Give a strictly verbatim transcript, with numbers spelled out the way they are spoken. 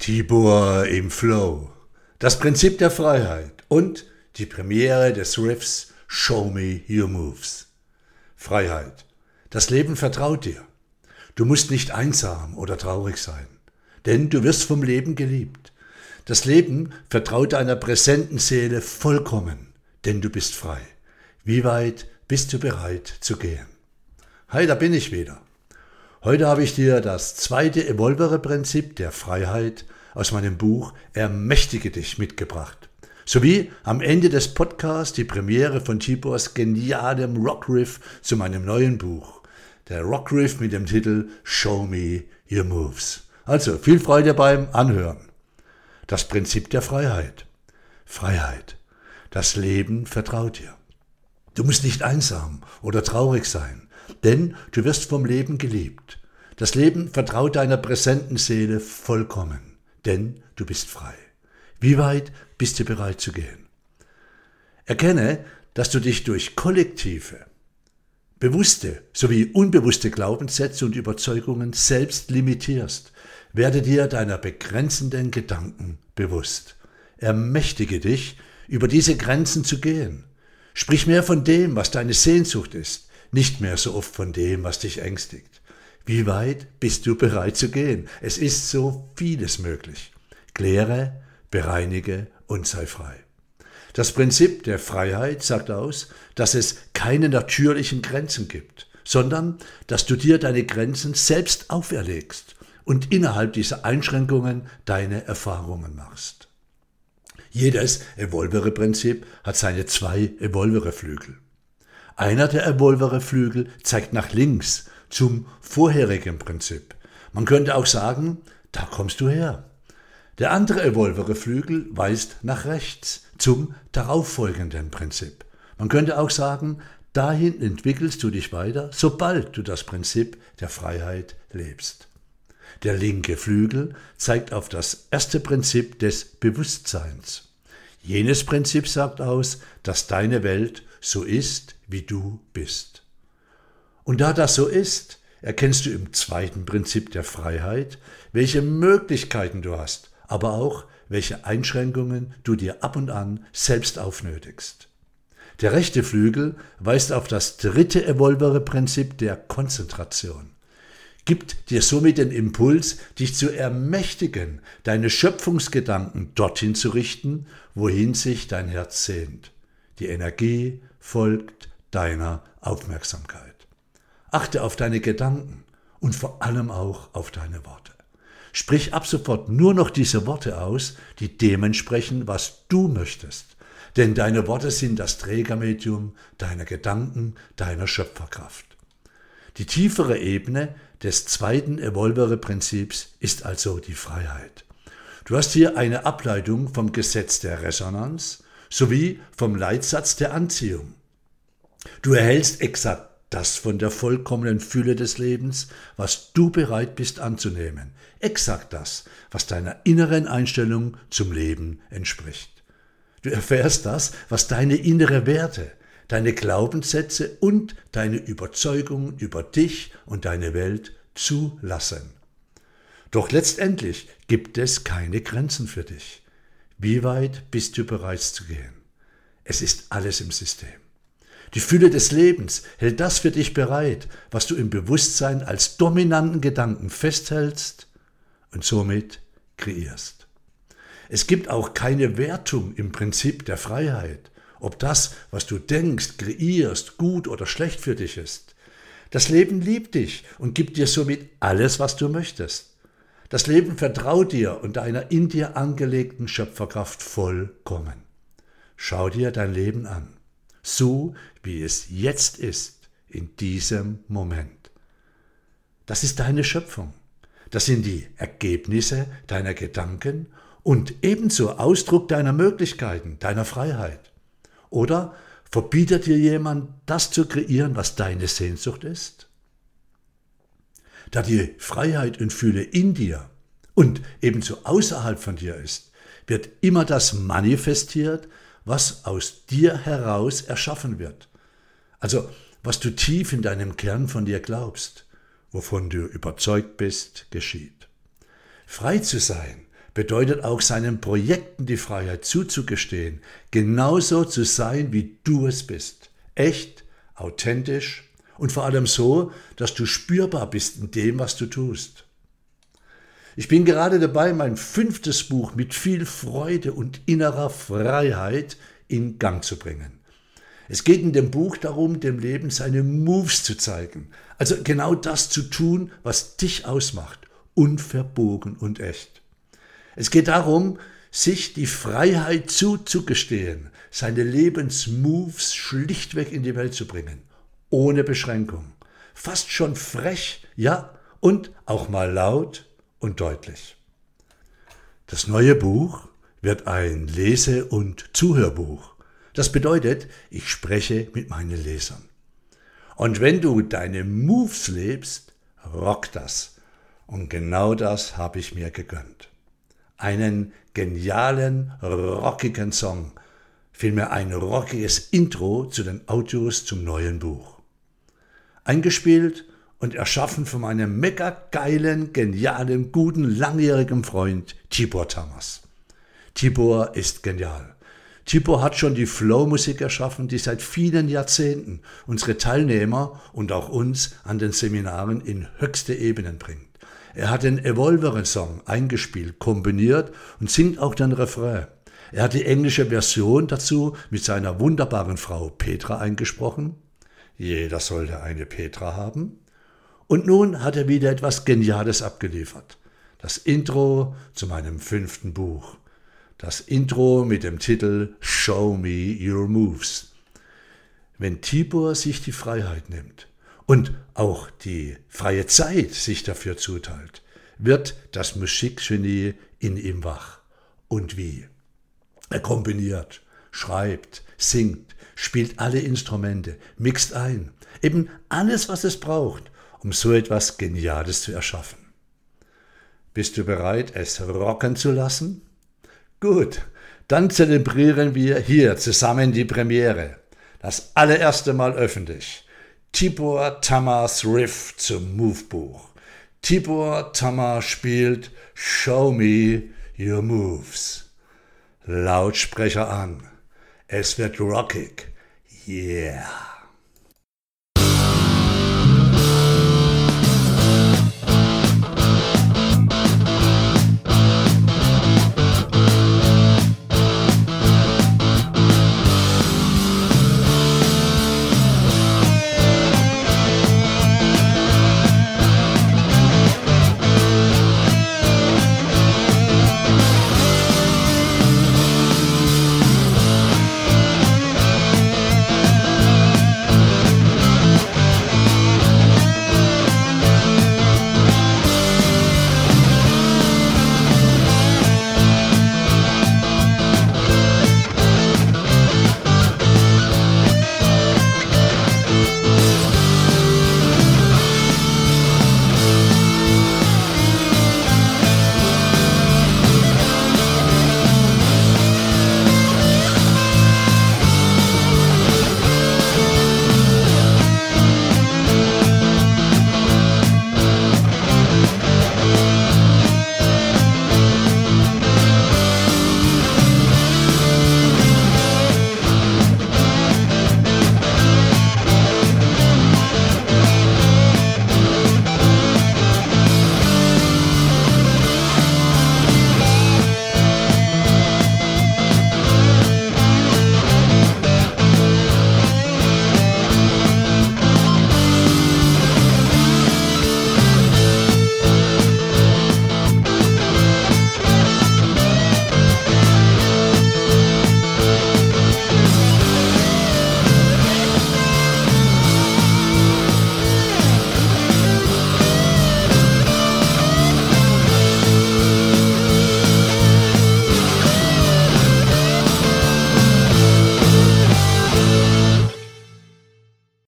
Tibor im Flow, das Prinzip der Freiheit und die Premiere des Riffs Show Me Your Moves. Freiheit. Das Leben vertraut dir. Du musst nicht einsam oder traurig sein, denn du wirst vom Leben geliebt. Das Leben vertraut deiner präsenten Seele vollkommen, denn du bist frei. Wie weit bist du bereit zu gehen? Hi, da bin ich wieder. Heute habe ich dir das zweite Evolvere-Prinzip der Freiheit aus meinem Buch Ermächtige dich mitgebracht. Sowie am Ende des Podcasts die Premiere von Tibors genialem Rockriff zu meinem neuen Buch. Der Rockriff mit dem Titel Show Me Your Moves. Also viel Freude beim Anhören. Das Prinzip der Freiheit. Freiheit. Das Leben vertraut dir. Du musst nicht einsam oder traurig sein, denn du wirst vom Leben geliebt. Das Leben vertraut deiner präsenten Seele vollkommen, denn du bist frei. Wie weit bist du bereit zu gehen? Erkenne, dass du dich durch kollektive, bewusste sowie unbewusste Glaubenssätze und Überzeugungen selbst limitierst. Werde dir deiner begrenzenden Gedanken bewusst. Ermächtige dich, über diese Grenzen zu gehen. Sprich mehr von dem, was deine Sehnsucht ist, nicht mehr so oft von dem, was dich ängstigt. Wie weit bist du bereit zu gehen? Es ist so vieles möglich. Kläre, bereinige und sei frei. Das Prinzip der Freiheit sagt aus, dass es keine natürlichen Grenzen gibt, sondern dass du dir deine Grenzen selbst auferlegst und innerhalb dieser Einschränkungen deine Erfahrungen machst. Jedes Evolvere-Prinzip hat seine zwei Evolvere-Flügel. Einer der Evolvere-Flügel zeigt nach links zum vorherigen Prinzip. Man könnte auch sagen, da kommst du her. Der andere Evolvere-Flügel weist nach rechts zum darauffolgenden Prinzip. Man könnte auch sagen, dahin entwickelst du dich weiter, sobald du das Prinzip der Freiheit lebst. Der linke Flügel zeigt auf das erste Prinzip des Bewusstseins. Jenes Prinzip sagt aus, dass deine Welt so ist, wie du bist. Und da das so ist, erkennst du im zweiten Prinzip der Freiheit, welche Möglichkeiten du hast, aber auch, welche Einschränkungen du dir ab und an selbst aufnötigst. Der rechte Flügel weist auf das dritte Evolvere-Prinzip der Konzentration. Gibt dir somit den Impuls, dich zu ermächtigen, deine Schöpfungsgedanken dorthin zu richten, wohin sich dein Herz sehnt. Die Energie folgt deiner Aufmerksamkeit. Achte auf deine Gedanken und vor allem auch auf deine Worte. Sprich ab sofort nur noch diese Worte aus, die dem entsprechen, was du möchtest. Denn deine Worte sind das Trägermedium deiner Gedanken, deiner Schöpferkraft. Die tiefere Ebene des zweiten Evolvere-Prinzips ist also die Freiheit. Du hast hier eine Ableitung vom Gesetz der Resonanz sowie vom Leitsatz der Anziehung. Du erhältst exakt das von der vollkommenen Fülle des Lebens, was du bereit bist anzunehmen. Exakt das, was deiner inneren Einstellung zum Leben entspricht. Du erfährst das, was deine innere Werte, deine Glaubenssätze und deine Überzeugungen über dich und deine Welt zulassen. Doch letztendlich gibt es keine Grenzen für dich. Wie weit bist du bereit zu gehen? Es ist alles im System. Die Fülle des Lebens hält das für dich bereit, was du im Bewusstsein als dominanten Gedanken festhältst und somit kreierst. Es gibt auch keine Wertung im Prinzip der Freiheit, ob das, was du denkst, kreierst, gut oder schlecht für dich ist. Das Leben liebt dich und gibt dir somit alles, was du möchtest. Das Leben vertraut dir und deiner in dir angelegten Schöpferkraft vollkommen. Schau dir dein Leben an, so wie es jetzt ist, in diesem Moment. Das ist deine Schöpfung. Das sind die Ergebnisse deiner Gedanken und ebenso Ausdruck deiner Möglichkeiten, deiner Freiheit. Oder verbietet dir jemand, das zu kreieren, was deine Sehnsucht ist? Da die Freiheit und Fülle in dir und ebenso außerhalb von dir ist, wird immer das manifestiert, was aus dir heraus erschaffen wird. Also, was du tief in deinem Kern von dir glaubst, wovon du überzeugt bist, geschieht. Frei zu sein bedeutet auch seinen Projekten die Freiheit zuzugestehen, genauso zu sein, wie du es bist. Echt, authentisch und vor allem so, dass du spürbar bist in dem, was du tust. Ich bin gerade dabei, mein fünftes Buch mit viel Freude und innerer Freiheit in Gang zu bringen. Es geht in dem Buch darum, dem Leben seine Moves zu zeigen. Also genau das zu tun, was dich ausmacht. Unverbogen und echt. Es geht darum, sich die Freiheit zuzugestehen, seine Lebensmoves schlichtweg in die Welt zu bringen. Ohne Beschränkung. Fast schon frech, ja, und auch mal laut und deutlich. Das neue Buch wird ein Lese- und Zuhörbuch. Das bedeutet, ich spreche mit meinen Lesern. Und wenn du deine Moves lebst, rockt das. Und genau das habe ich mir gegönnt. Einen genialen, rockigen Song, vielmehr ein rockiges Intro zu den Audios zum neuen Buch. Eingespielt und erschaffen von meinem mega geilen, genialen, guten, langjährigen Freund Tibor Tamas. Tibor ist genial. Tibor hat schon die Flow-Musik erschaffen, die seit vielen Jahrzehnten unsere Teilnehmer und auch uns an den Seminaren in höchste Ebenen bringt. Er hat den Evolvere-Song eingespielt, kombiniert und singt auch den Refrain. Er hat die englische Version dazu mit seiner wunderbaren Frau Petra eingesprochen. Jeder sollte eine Petra haben. Und nun hat er wieder etwas Geniales abgeliefert. Das Intro zu meinem fünften Buch. Das Intro mit dem Titel Show Me Your Moves. Wenn Tibor sich die Freiheit nimmt und auch die freie Zeit sich dafür zuteilt, wird das Musikgenie in ihm wach. Und wie? Er kombiniert, schreibt, singt, spielt alle Instrumente, mixt ein. Eben alles, was es braucht, um so etwas Geniales zu erschaffen. Bist du bereit, es rocken zu lassen? Gut, dann zelebrieren wir hier zusammen die Premiere. Das allererste Mal öffentlich. Tibor Tamas Riff zum Move-Buch. Tibor Tamas spielt Show Me Your Moves. Lautsprecher an. Es wird rockig. Yeah.